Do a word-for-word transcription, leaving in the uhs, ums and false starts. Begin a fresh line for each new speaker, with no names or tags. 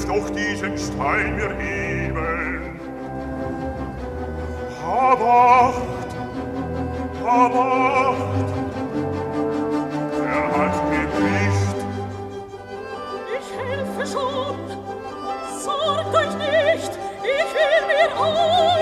doch diesen Stein mir heben. Hab Acht, hab Acht, der hat gebricht.
Ich helfe schon, sorgt euch nicht, ich will mir auf.